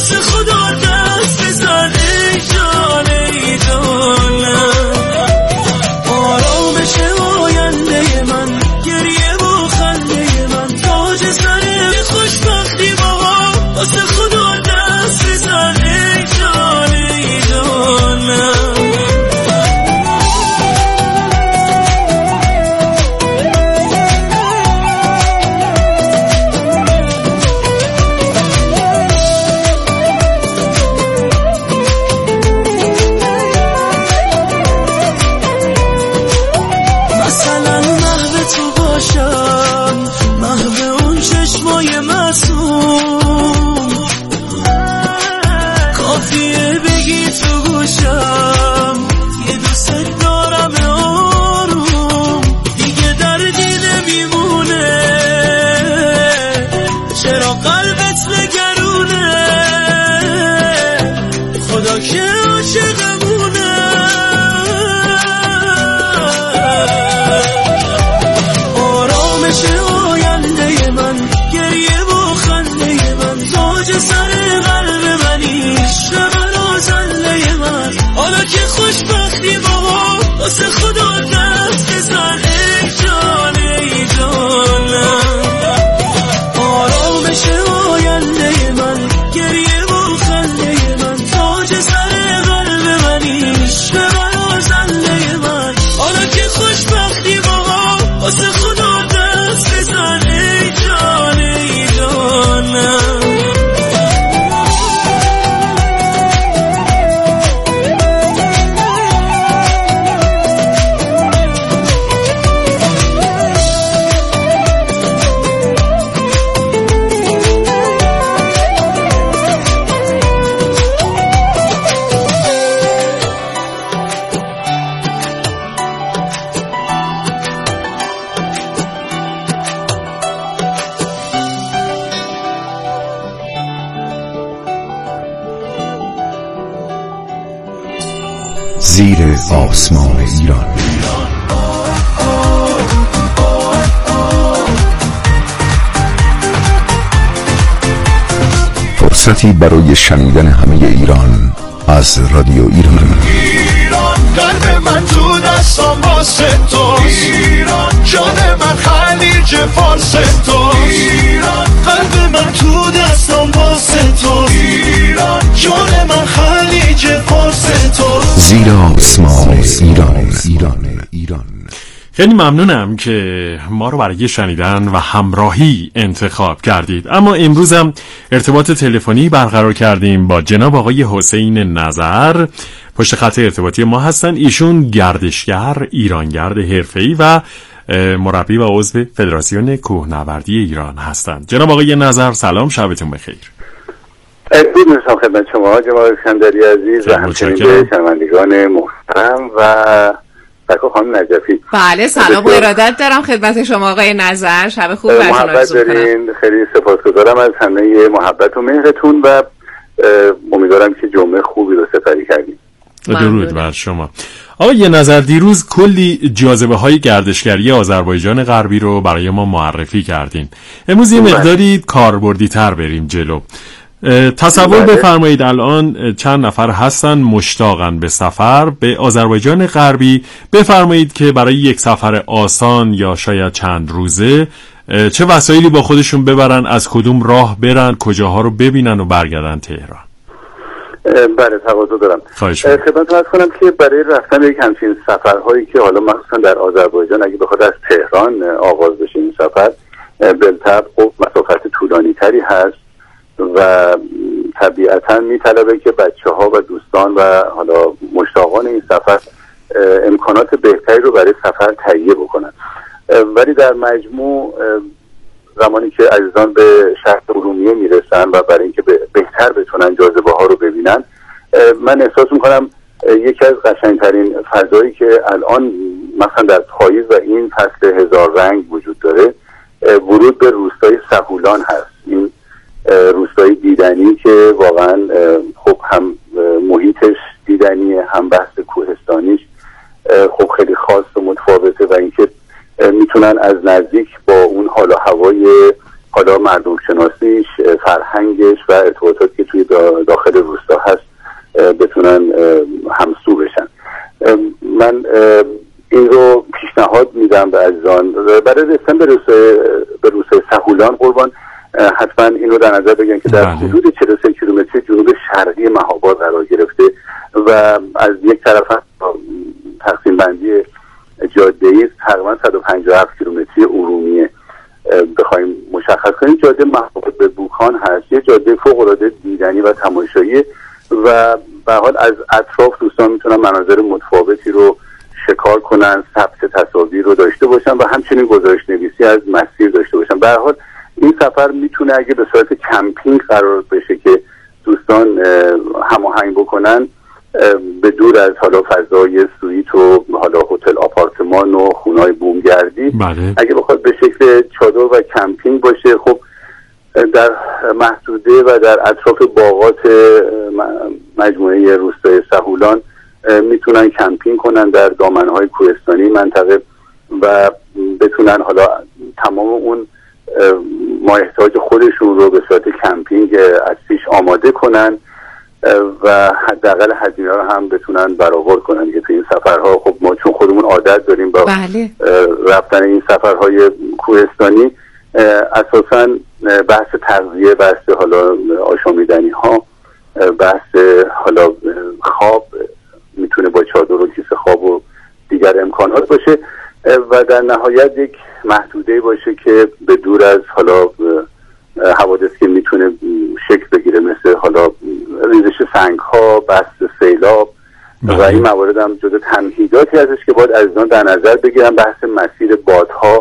واسه خدا دست بزن ای جان ای جانم. آرامش آینده من، گریه و خنده من، تاج سر خوشبختی بابا واسه خدا دست بزن ای جان ای جانم. زیر آسمان ایران. فرصتی برای شنیدن همه ایران از رادیو ایران. قلب من تو دستم واسه توست ایران، جان من خلیج فارس توست ایران، قلب من تو دستم واسه توست ایران، جان من خلیج فارس توست. زیر آسمان ایران. خیلی ممنونم که ما رو برای شنیدن و همراهی انتخاب کردید. اما امروز هم ارتباط تلفنی برقرار کردیم با جناب آقای حسین نظر. پشت خط ارتباطی ما هستن. ایشون گردشگر، ایرانگرد حرفه‌ای و مربی و عضو فدراسیون کوهنوردی ایران هستند. جناب آقای نظر سلام، شبتون بخیر. درود می‌فرستم خدمت شما جناب اسکندری عزیز و همچنین شنوندگان محترم و خانم نجفی. بله سلام و ارادت دارم خدمت شما آقای نظر. شب خوب براتون آرزو می‌کنم. خیلی سپاسگزارم از همه محبت و مهرتون و امیدوارم که جمعه خوبی رو سپری کردیم. درود بر شما. آقای نظر، دیروز کلی جاذبه های گردشگری آذربایجان غربی رو برای ما معرفی کردین. امروز یه مقداری کاربردی تر بریم جلو. تصور بفرمایید الان چند نفر هستن مشتاقن به سفر به آذربایجان غربی. بفرمایید که برای یک سفر آسان یا شاید چند روزه چه وسایلی با خودشون ببرن، از کدوم راه برن، کجاها رو ببینن و برگردن تهران. بله تقاضا دارم خدمتتون عرض کنم که برای رفتن یک همچین سفرهایی که حالا مخصوصا در آذربایجان اگه بخواد از تهران آغاز بشه این سفر بالطبع خب مسافت طولانی تری هست و طبیعتا میطلبه که بچه‌ها و دوستان و حالا مشتاقان این سفر امکانات بهتری رو برای سفر تهیه بکنن. ولی در مجموع زمانی که عزیزان به شهر ارومیه میرسن و برای اینکه بهتر بتونن جاذبه ها رو ببینن، من احساس میکنم یکی از قشنگترین فضایی که الان مثلا در پاییز و این فصل هزار رنگ وجود داره ورود به روستای سهولان هست. این روستای دیدنی که واقعا خب هم محیطش دیدنیه، هم بحث کوهستانیش خب خیلی خاص و متفاوته و اینکه میتونن از نزدیک با اون حال و هوای حالا مردم شناسیش، فرهنگش و ارتباطاتی که توی داخل روستا هست بتونن همسو بشن. من این رو پیشنهاد میدم به عزیزان برای رسیدن به روستای سهولان قربان حتما این رو در نظر بگیرن که در حدود 43 کیلومتری جنوب شرقی مهاباد قرار گرفته و از یک طرف تقسیم بندی جاده‌ای تقریبا 157 کیلومتری ارومیه بخوایم مشخص کنیم. جاده مهاباد به بوکان هست، یه جاده فوق‌العاده دیدنی و تماشایی و به حال از اطراف دوستان میتونن مناظر متفاوتی رو شکار کنن، ثبت تصاویر رو داشته باشن و همچنین گزارش نویسی از مسیر داشته باشن. به هر حال این سفر میتونه اگه به صورت کمپینگ قرار بشه که دوستان هماهنگ بکنن به دور از حالا فضای سویت و حالا هتل آپارتمان و خونه‌های بومگردی، اگه بخواد به شکل چادر و کمپینگ باشه، خب در محدوده و در اطراف باغات مجموعه روستای سهولان میتونن کمپینگ کنن در دامنهای کوهستانی منطقه و بتونن حالا تمام اون ما احتیاج خودشون رو به صورت کمپینگ از پیش آماده کنن و حداقل هزینه رو هم بتونن برآورد کنن که تو این سفرها خب ما چون خودمون عادت داریم با رفتن این سفرهای کوهستانی اساساً بحث تغذیه، بحث حالا آشامیدنی ها، بحث حالا خواب میتونه با چادر و کیسه خواب و دیگر امکانات باشه و در نهایت یک محدوده باشه که به دور از حالا حوادث که میتونه شکل بگیره مثل حالا ریزش سنگ ها، بحث سیلاب و این موارد هم جزو تمهیداتی هستش که باید عزیزان در نظر بگیرن. بحث مسیر بادها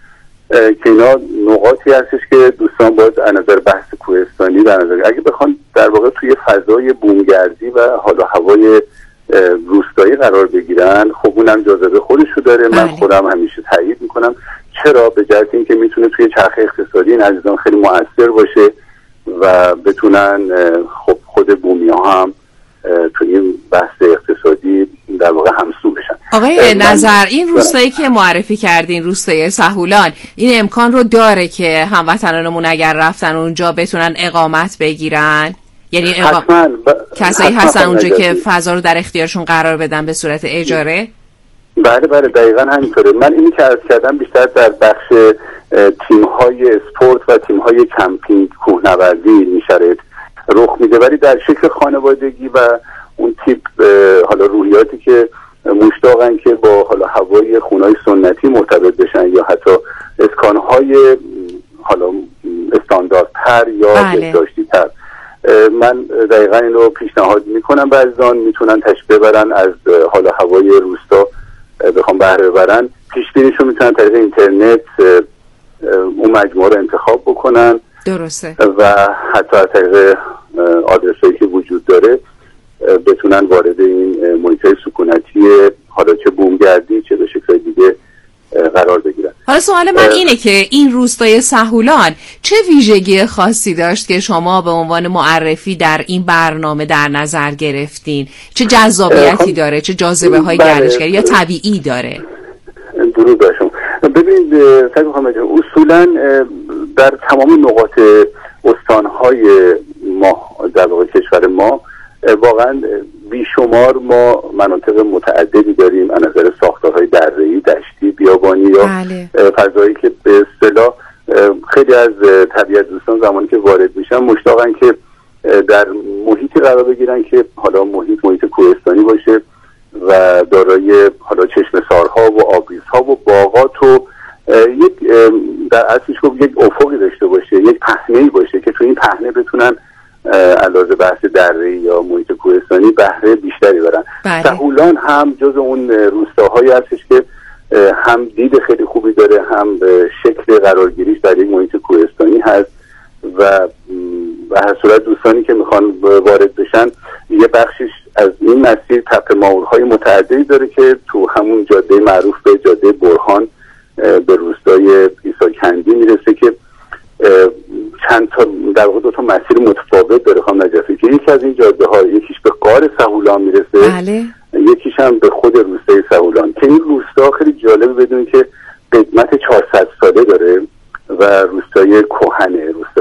که اینا نقاطی هستش که دوستان باید از نظر بحث کوهستانی در نظر اگه بخوان در واقع توی فضای بومگردی و حالا هوای روستایی قرار بگیرن، خب اونم جاذبه خودشو داره. من خودم همیشه تایید میکنم. چرا؟ به جهت اینکه میتونه توی چرخه اقتصادی این عزیزان خیلی مؤثر باشه و بتونن خب خود بومی‌ها هم توی این بحث اقتصادی در واقع همسو بشن. آقای نظر، این روستایی که معرفی کردین، روستای سهولان، این امکان رو داره که هموطنانمون اگر رفتن اونجا بتونن اقامت بگیرن؟ یعنی کسایی هستن اونجا که فضا رو در اختیارشون قرار بدن به صورت اجاره؟ بله دقیقاً همینطوره. من اینی که عرض کردم بیشتر در بخش تیم‌های اسپورت و تیم‌های کمپینگ کوهنوردی این شرایط رخ میده، ولی در شکل خانوادگی و اون تیپ حالا روحیاتی که مشتاقن که با حالا هوای خونه‌های سنتی مرتبط بشن یا حتی اسکان‌های حالا استانداردتر یا بهداشتی‌تر، من دقیقا این رو پیشنهاد میکنم به عزیزان میتونن تشریف ببرن، از حالا هوای روستا بخوام بهره ببرن، پیشبینیشون میتونن طریق اینترنت اون مجموعه رو انتخاب بکنن. درسته. و حتی از طریق آدرسایی که وجود داره بتونن وارد این محیط‌های سکونتی حالا چه بومگردی چه به شکل دیگه قرار بگیرن. حالا سوال من اینه که این روستای سهولان چه ویژگی خاصی داشت که شما به عنوان معرفی در این برنامه در نظر گرفتین؟ چه جذابیتی داره؟ چه جاذبه های گردشگری یا طبیعی داره؟ درود بر شما. ببینید سعی محمد جان، اصولا در تمام نقاط استانهای ما در واقع کشور ما واقعا بیشمار ما مناطق متعددی داریم از نظر ساختارهای دره‌ای، دشتی، بیابانی یا فضایی که به اصطلاح خیلی از طبیعت دوستان زمانی که وارد میشن مشتاقن که در محیطی قرار بگیرن که حالا محیط کوهستانی باشه و دارای حالا چشمه‌سارها و آبریزها و باغات و یک در اصلش یک افقی داشته باشه، یک پهنه‌ای باشه که تو این پهنه بتونن علاوه بحث دره‌ای یا محیط کوهستانی بهره بیشتری برن. سهولان هم جز اون روستاهایی هستش که هم دید خیلی خوبی داره، هم شکل قرارگیریش در یک محیط کوهستانی هست و به هر صورت دوستانی که میخوان وارد بشن یه بخشش از این مسیر تپه ماهورهای متعددی داره که تو همون جاده معروف به جاده برهان به روستای عیساکندی میرسه که چند تا در واقع 2 مسیر متفاوت داره خانم نجفی که یکی از این جاده ها یکیش به غار سهولان میرسه، یکیش هم به خود روستای سهولان که این روستا خیلی جالبه بدونید که قدمت 400 ساله داره و روستای کهنه، روستای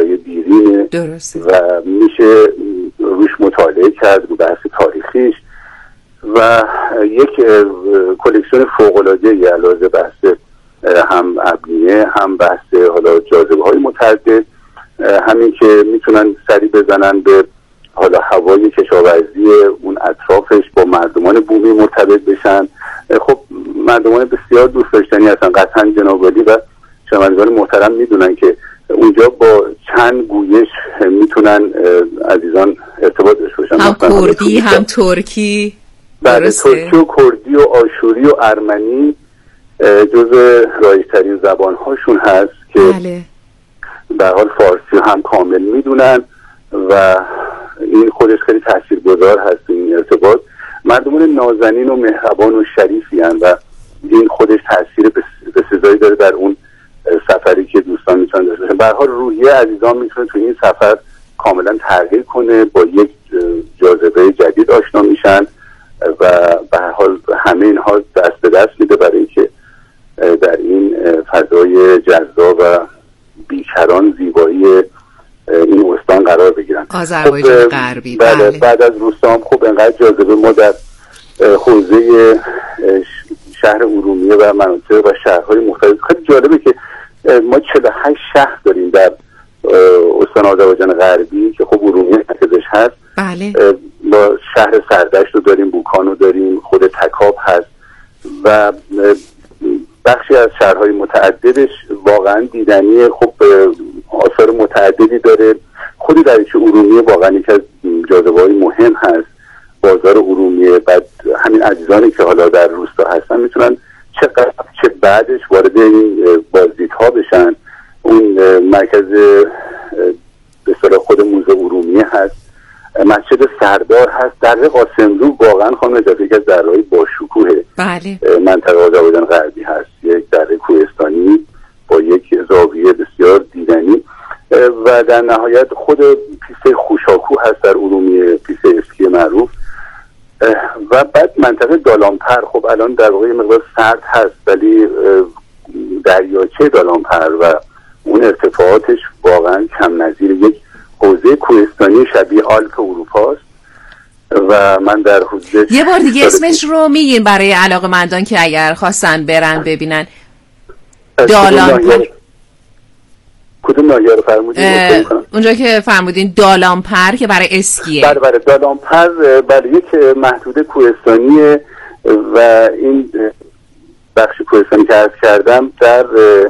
سنگینه و میشه روش مطالعه کرد رو بحث تاریخیش و یک کلکسیون فوق‌العاده‌ای علاوه بحث هم ابنیه هم بحث حالا جاذبه‌های متعدد، همین که میتونن سری بزنن به حالا هوای کشاورزی اون اطرافش، با مردمان بومی مرتبط بشن. خب مردمان بسیار دوست داشتنی هستن قطعا جناب عالی و شنوندگان محترم میدونن که اونجا با چند گویش میتونن عزیزان ارتباط داشته باشن، هم کردی هم ترکی. بله، ترکی و کردی و آشوری و ارمنی جزء رایج‌ترین زبان‌هاشون هست که بله. به حال فارسی هم کامل میدونن و این خودش خیلی تاثیرگذار هست. این ارتباط مردمان نازنین و مهربان و شریفی هستند و این خودش تاثیر بسزایی داره در اون سفری که دوستان میتونن داشته باشن. به هر حال روحیه عزیزان میتونه تو این سفر کاملا تغییر کنه، با یک جاذبه جدید آشنا میشن و به هر حال همه اینها دست به دست میده برای اینکه در این فضای جذاب و بیکران زیبایی این استان قرار بگیرن. آذربایجان غربی. بله. بعد از روستام خب انقدر جاذبه ما در حوزه شهر ارومیه و مناطق و شهرهای مختلف. خیلی جالبه که ما 48 شهر داریم در استان آذربایجان غربی که خب ارومیه مرکزش هست. بله. با شهر سردشت رو داریم، بوکان رو داریم، خود تکاب هست و بخشی از شهرهای متعددش واقعا دیدنی، خب آثار متعددی داره. خود دریاچه ارومیه واقعا یکی از جاذبه‌های مهم هست، بازار ارومیه. بعد همین عزیزانی که حالا در روستا هستن میتونن چه بعدش وارد این بازدیدها بشن. اون مرکز به اصطلاح خود موزه ارومیه هست، مسجد سردار هست، دره قاسملو واقعا خانم نجاتی یکی از دره‌های باشکوه منطقه آذربایجان غربی هست، یک دره کوهستانی با یک زاویه بسیار دیدنی و در نهایت خود پیسته خوشاکو هست در ارومیه، پیسته اسکی معروف و بعد منطقه دالانپر. خب الان در واقع مقدار سرد هست ولی دریاچه دالانپر و اون ارتفاعاتش واقعا کم نظیر یک حوزه کوهستانی شبیه آلپ اروپا است و من در حوزه یه بار دیگه اسمش رو میگین برای علاقه‌مندان که اگر خواستن برن ببینن. دالانپر. کدوم ناحیه رو فرمودین؟ اونجا که فرمودین دالانپر که برای اسکیه. بله دالانپر برای یک محدوده کوهستانیه و این بخش کوهستانی که عرض کردم در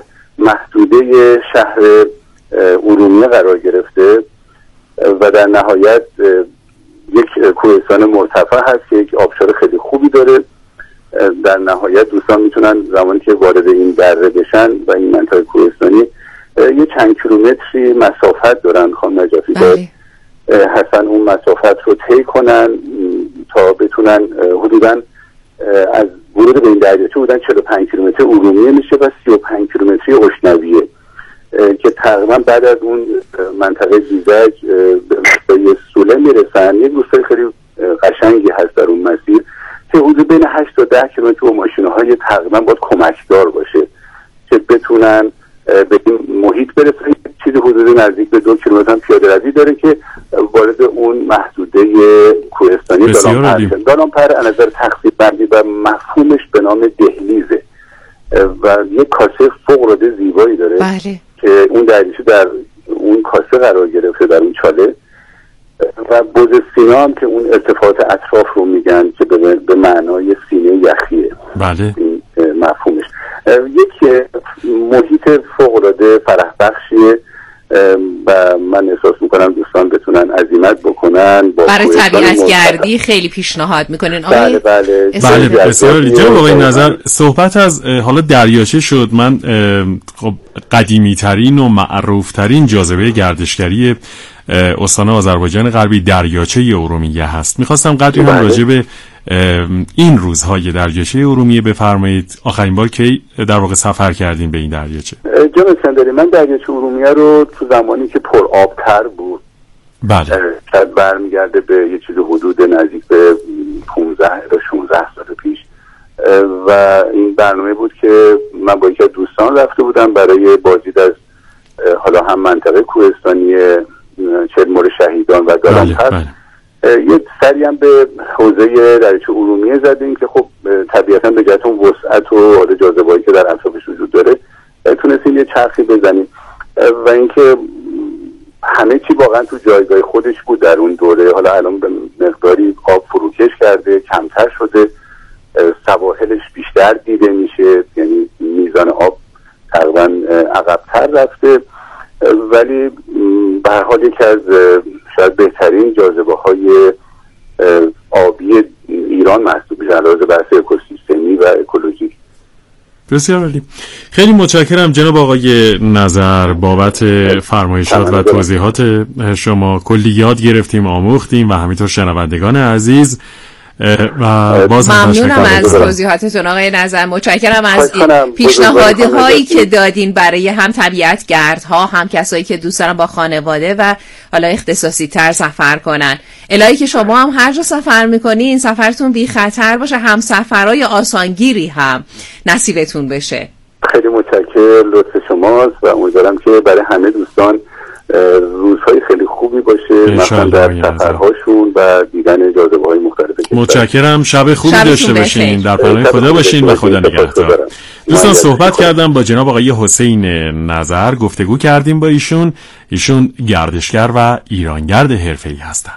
محدوده شهر ارومیه قرار گرفته و در نهایت یک کوهستان مرتفع هست که یک آبشار خیلی خوبی داره. در نهایت دوستان میتونن زمانی که وارد این دره بشن و این منطقه کوهستانی یه چند کیلومتری مسافت دارن خانم نجفی، حسن اون مسافت رو طی کنن تا بتونن حدوداً از ورود به این دریاچه بودن 45 کیلومتر ارومیه میشه و 35 کیلومتری اشنویه که تقریبا بعد از اون منطقه زیزک به سوله میرسن. یک روستای خیلی قشنگی هست در اون مسیر که حدود بین 8 تا 10 کیلومتر با ماشین‌های تقریبا باید کمکدار باشه که بتونن به این محیط برسن. چیزی حدود نزدیک به 2 کیلومتر هم پیاده روی داره که وارد اون محدوده کوهستانی دالانپر از نظر تقسیم بندی و مفهومش به نام دهلیزه و یک کاسه فوق‌العاده زیبایی داره. بله. که اون دریاچه در اون کاسه قرار گرفته، در اون چاله و بوز سینا هم که اون ارتفاعات اطراف رو میگن که به معنای سینه یخیه. بله. این مفهومش یک محیط فوق‌العاده فرح بخشیه و من احساس میکنم دوستان بتونن عزیمت بکنن. برای طبیعت گردی خیلی پیشنهاد میکنین. بله بسیار جالب. با این نظر صحبت از حالا دریاچه شد، من خب قدیمی ترین و معروف ترین جاذبه گردشگری استان آذربایجان غربی دریاچه ارومیه هست. میخواستم قدری هم راجع به این روزهای دریاچه ارومیه بفرمایید. آخرین بار کی در واقع سفر کردین به این دریاچه؟ جناب سندری، من دریاچه ارومیه رو تو زمانی که پر آبتر بود شاید برمیگرده به یه چیز حدود نزدیک به 15 تا 16 سال پیش و این برنامه بود که من با یکی از دوستان رفته بودم برای بازدید از حالا هم منطقه کوهستانی چلمور شهیدان و گالانپس یه سری هم به حوزه دریاچه ارومیه زدیم که خب طبیعتا به جهت اون وسعت و حال جاذبه‌ای که در اطرافش وجود داره تونستیم یه چرخی بزنیم و اینکه همه چی واقعا تو جایگاه خودش بود در اون دوره. حالا الان به مقداری آب فروکش کرده، کمتر شده، سواحلش بیشتر دیده میشه، یعنی میزان آب تقریبا عقب‌تر رفته، ولی به هر حال یکی از شاید بهترین جاذبه‌های آبی ایران محسوب میشه علاوه بر اکوسیستمی و اکولوژیک. بسیار عالی. خیلی متشکرم جناب آقای نظر بابت فرمایشات و توضیحات شما. کلی یاد گرفتیم، آموختیم و همینطور شنوندگان عزیز و باز ممنونم از توضیحاتتون آقای نظر. متشکرم از پیشنهادی هایی که دادین برای هم طبیعت گردها، هم کسایی که دوست دارن با خانواده و حالا اختصاصی تر سفر کنن. الهی که شما هم هر جا سفر میکنین سفرتون بی خطر باشه، هم سفرهای آسانگیری هم نصیبتون بشه. خیلی متشکرم، لطف شماست و امیدوارم که برای همه دوستان روزهای خیلی خوبی باشه، مثلا در سفرهاشون و دیدن جاذبه‌های مختلف. متشکرم، شب خوبی داشته باشین، در پناه خدا باشین و خدا نگهدار. دوستان صحبت کردم با جناب آقای حسین نظر، گفتگو کردیم با ایشون گردشگر و ایرانگرد حرفه‌ای هستن.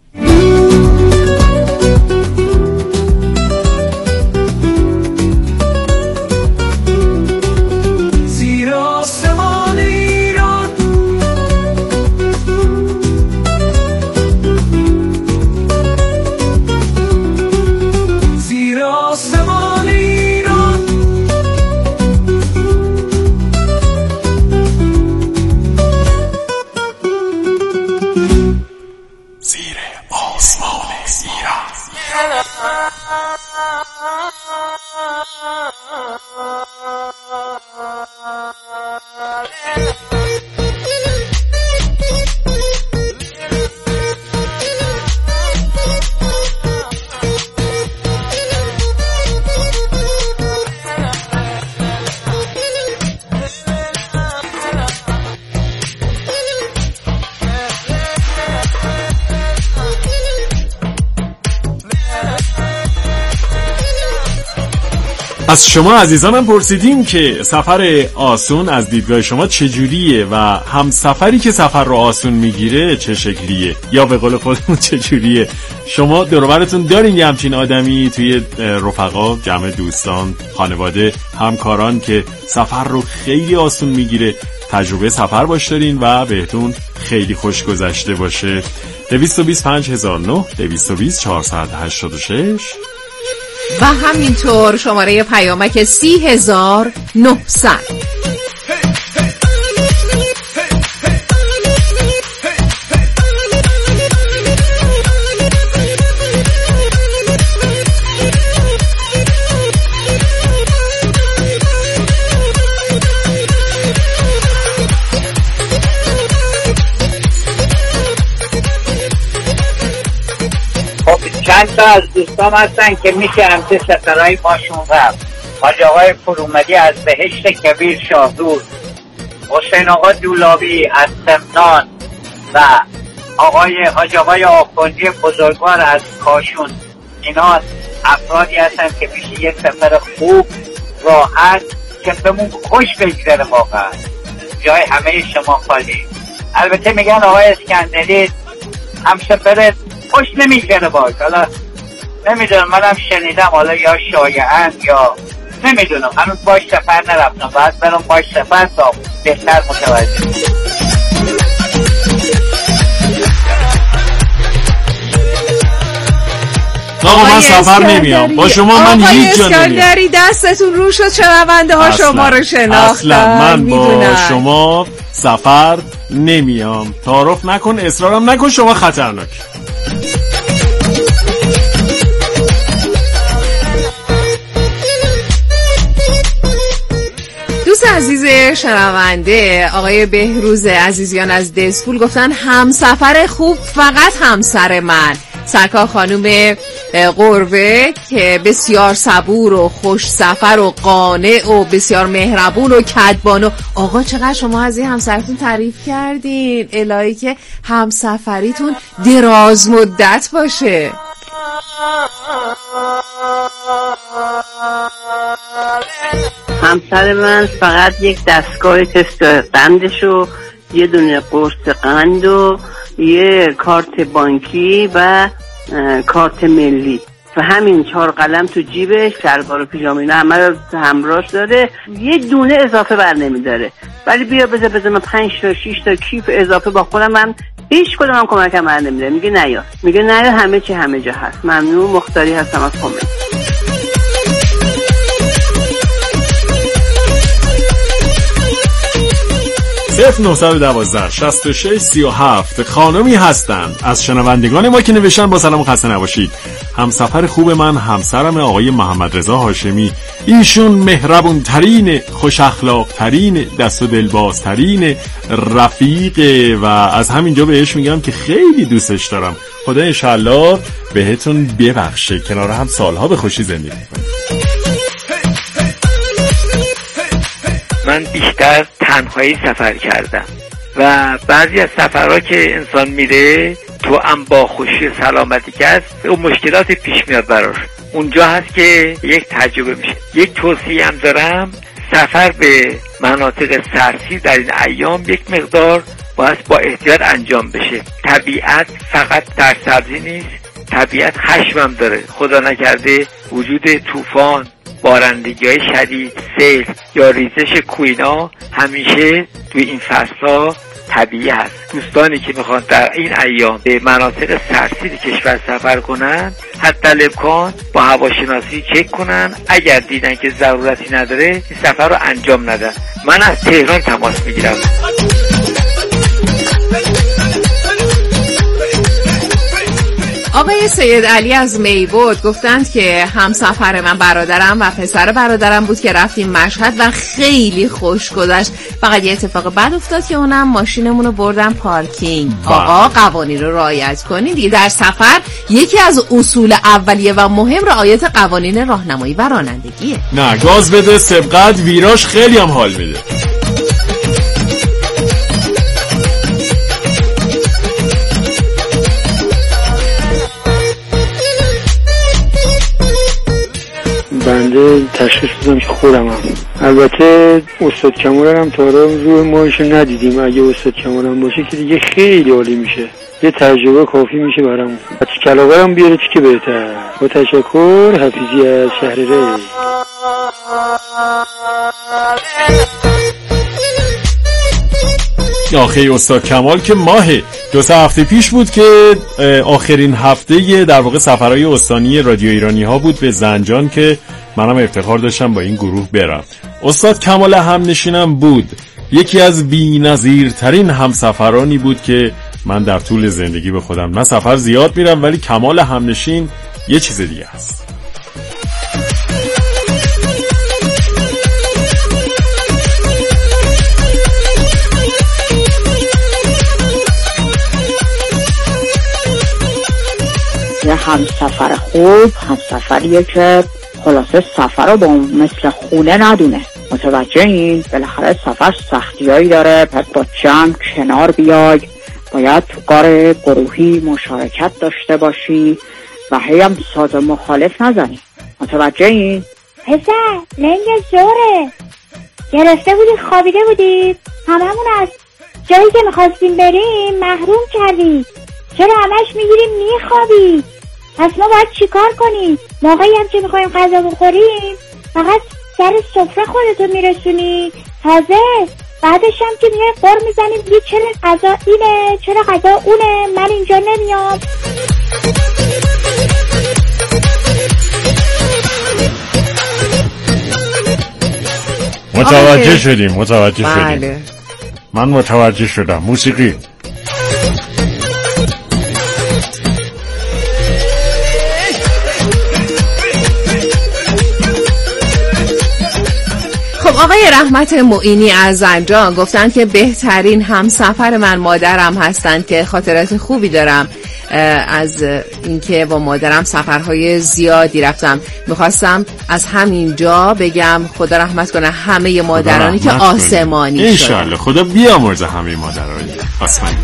از شما عزیزانم پرسیدیم که سفر آسون از دیدگاه شما چجوریه و هم سفری که سفر رو آسون میگیره چه شکلیه، یا به قول خودمون چجوریه. شما دور و برتون دارین یه همچین آدمی توی رفقا، جمع دوستان، خانواده، همکاران که سفر رو خیلی آسون میگیره، تجربه سفر باش دارین و بهتون خیلی خوش گذشته باشه. 225009 220486 و همینطور شماره پیامک 30900. چند تا از دوستان هستن که میشه همچه سفرهای باشون رفت. حاج آقای فرومدی از بهشت کبیر شاهدور، حسین آقا دولابی از سمنان و حاج آقای آخوندی بزرگوار از کاشون. اینا افرادی هستن که میشه یک سفر خوب راحت که بهمون خوش بگذره. واقعا جای همه شما خالی. البته میگن آقای اسکندری هم سفر خوش نمیگذره باش. حالا نمیدونم، منم شنیدم، حالا یا شایعن یا نمیدونم، هنوز باش سفر نرفتم، باید برم باش سفر تا بهتر متوجه. آقا من سفر نمیام با شما، من هیچ جا نمیام. اسکندری دستتون رو شد، شنونده ها شما رو شناختن. اصلا من با شما سفر نمیام. تعارف نکن، اصرارم نکن، شما خطرناک. دوست عزیز شنونده آقای بهروز عزیزیان از دسفول گفتن همسفر خوب فقط همسر من، سرکار خانم قربه که بسیار صبور و خوش سفر و قانع و بسیار مهربون و کدبان و آقا چقدر شما از این همسرتون تعریف کردین. الهی که همسفریتون دراز مدت باشه. همسر من فقط یک دستگاه تست قندش و یه دونه قرص قند و یه کارت بانکی و کارت ملی و همین 4 قلم تو جیبش، شلوار و پیژامه اینا همه رو همراهش داره، یه دونه اضافه بر نمیداره. ولی بیا بذار من 5 تا 6 تا کیف اضافه با خودم، من هیچ کدوم هم کمکم بر نمیده. میگه نیا همه چی همه جا هست. ممنون، مختاری هستم از کامنت. 0912 66 37 خانمی هستند از شنوندگان ما که نوشتن با سلام و خسته نباشید. همسفر خوب من همسرم آقای محمد رضا هاشمی. ایشون مهربون ترین، خوش اخلاق ترین، دست و دلباز ترین رفیقه و از همینجا بهش میگم که خیلی دوستش دارم. خدا انشالله بهتون ببخشه، کنار هم سالها به خوشی زندگی کنید. من بیشتر تنهایی سفر کردم و بعضی از سفرها که انسان میره تو هم با خوشی و سلامتی که هست اون مشکلات پیش میاد براش. اونجا هست که یک تجربه میشه. یک توصیه هم دارم، سفر به مناطق سرسی در این ایام یک مقدار باید با احتیاط انجام بشه. طبیعت فقط در سبزی نیست، طبیعت خشم هم داره. خدا نکرده وجود طوفان، بارندگی‌های شدید، سیل یا ریزش کوینا همیشه توی این فصل‌ها طبیعی هست. دوستانی که میخوان در این ایام به مناطق سرسیر کشور سفر کنن حتی الامکان با هواشناسی چک کنن، اگر دیدن که ضرورتی نداره این سفر رو انجام ندن. من از تهران تماس میگیرم. آقای سید علی از میبود گفتند که همسفر من برادرم و پسر برادرم بود که رفتیم مشهد و خیلی خوش گذشت. فقط یه اتفاق بد افتاد که اونم ماشینمون رو بردن پارکینگ. آقا قوانین رو رعایت کنید دیگه. در سفر یکی از اصول اولیه و مهم رعایت قوانین راهنمایی و رانندگیه. نه گاز بده، سبقت، ویراژ خیلی هم حال میده. بنده تشخیص دادم که خودم هم. البته استاد کمال هم تا روی ماهشو ندیدیم. اگه استاد کمال هم باشه که دیگه خیلی عالی میشه، یه تجربه کافی میشه برامون. کلاغه هم بیاره که بهتر. با تشکر، حفیظی از شهر ری. آخه استاد کمال که ماه 2 هفته پیش بود که آخرین هفته در واقع سفرهای استانی رادیو ایرانی ها بود به زنجان که منم افتخار داشتم با این گروه برم. استاد کمال همنشینم بود، یکی از بی‌نظیرترین همسفرانی بود که من در طول زندگی به خودم. من سفر زیاد میرم ولی کمال همنشین یه چیز دیگه است. یه همسفر خوب همسفریه که خلاصه سفر رو با مثل خونه ندونه. متوجه این؟ بالاخره سفر سختیایی داره، باید با جمع کنار بیای، باید تو کار گروهی مشارکت داشته باشی و هی هم ساز مخالف نزنی. متوجه این؟ پسر لنگ زوره گرفته بودی خوابیده بودی، هممون از جایی که میخواستیم بریم محروم کردی. چرا همش میگیریم میخوابی؟ پس ما باید چیکار کنیم؟ موقعی هم که میخوایم غذا بخوریم فقط سر سفره خودتو میرسونی، تازه بعدش هم که میای قر میزنیم دیگه چرا غذا اینه چرا غذا اونه، من اینجا نمیام. متوجه شدیم. بله. من متوجه شدم. موسیقی خب خب آقای رحمت معینی از زنجان گفتن که بهترین همسفر من مادرم هستند که خاطرات خوبی دارم از اینکه با مادرم سفرهای زیادی رفتم. میخواستم از همینجا بگم خدا رحمت کنه همه مادرانی که آسمانی شدن. انشالله خدا بیامرزه همه مادرانی آسمانی.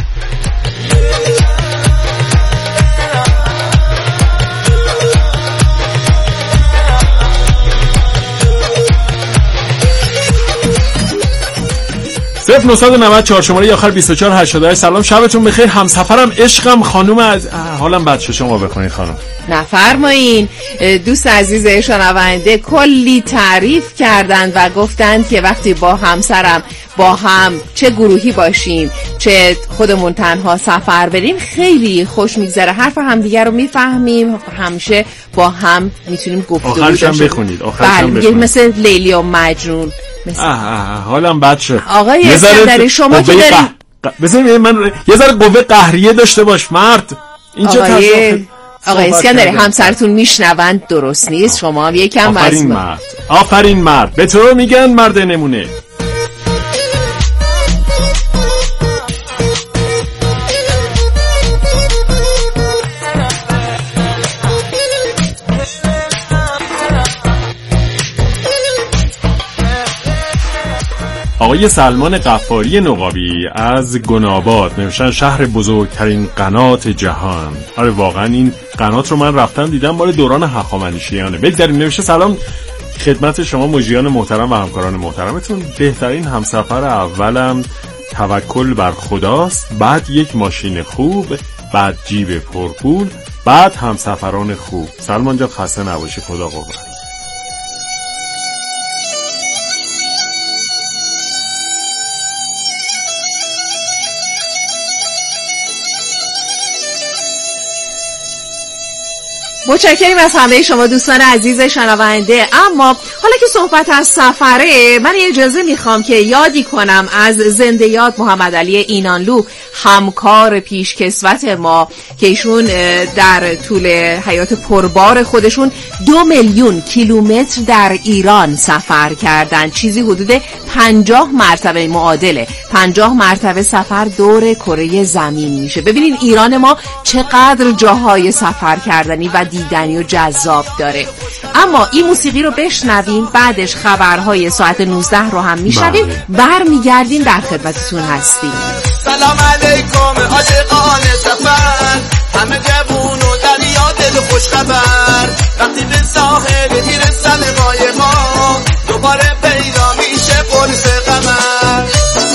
صرف 994 شماره آخر 2488. سلام شبتون بخیر. همسفرم عشقم خانوم از حالم بد شد. شما بخونید خانم. نفرمایین. دوست عزیز شنونده کلی تعریف کردند و گفتند که وقتی با همسرم با هم چه گروهی باشیم چه خودمون تنها سفر بریم خیلی خوش میگذره، حرف همدیگر رو میفهمیم، همیشه با هم میتونیم گفتگو داشته باشیم. آخرشم بخونید. آخرشم بخونید. مثل لیلی و مجنون. حالم بد شد. آقای اسکندری شما که دارید بذارید من یه ذره قوه قهریه داشته باش مرد. اینجا آقای اسکندری همسرتون میشنوند درست نیست، شما هم یکم آفرین مرد. به تو میگن مرد نمونه. آقای سلمان قفاری نقابی از گناباد نوشتن شهر بزرگترین قنات جهان. آره واقعا این قنات رو من رفتم دیدم مال دوران هخامنشیانه. بگذاریم. نوشته سلام خدمت شما مجریان محترم و همکاران محترمتون. بهترین همسفر اولم توکل بر خداست، بعد یک ماشین خوب، بعد جیب پرپول، بعد همسفران خوب. سلمان جان خسته نباشی. خدا قوت. متشکریم از همه شما دوستان عزیز شنونده. اما حالا که صحبت از سفره، من اجازه میخوام که یادی کنم از زنده یاد محمد علی اینانلو، همکار پیشکسوت ما که ایشون در طول حیات پربار خودشون 2 میلیون کیلومتر در ایران سفر کردن. چیزی حدود 50 مرتبه معادله 50 مرتبه سفر دور کره زمین میشه. ببینید ایران ما چقدر جاهای سفر کردنی و دیدنی و جذاب داره. اما این موسیقی رو بشنویم، بعدش خبرهای ساعت 19 رو هم میشنویم، برمیگردیم در خدمتتون هستیم. سلام علیکم عاشقان سفر، همه جوون و دریا دل خوش خبر، وقتی به ساحل میرسن قایقا دوباره پیدا میشه قرص قمر.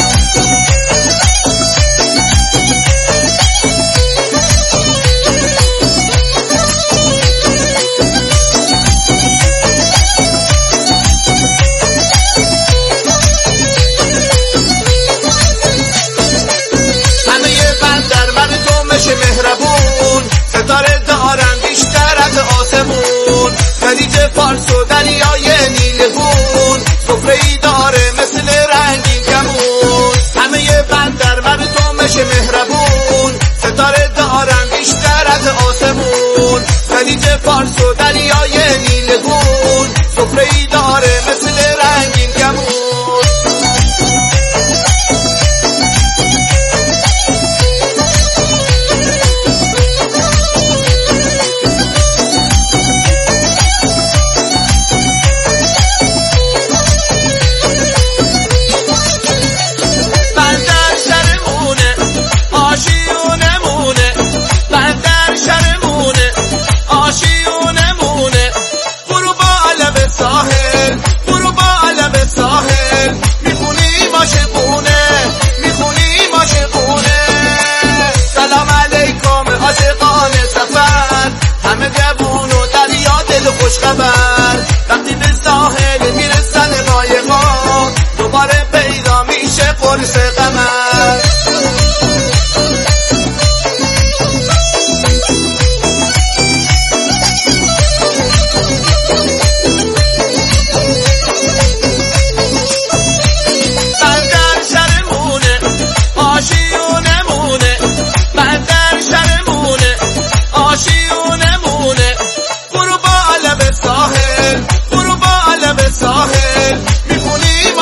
مهربون ستاره دارن بیشتر از آسمون، خلیج فارس و دریای نیلگون سفره‌ای داره مثل رنگین کمون. همه بندر مردمش مهربون ستاره دارن بیشتر از آسمون، خلیج فارس و دریای نیلگون سفره‌ای داره مثل رنگین کمون. خوشخبر وقتی به ساحل میرسن قایقا دوباره پیدا میشه قرص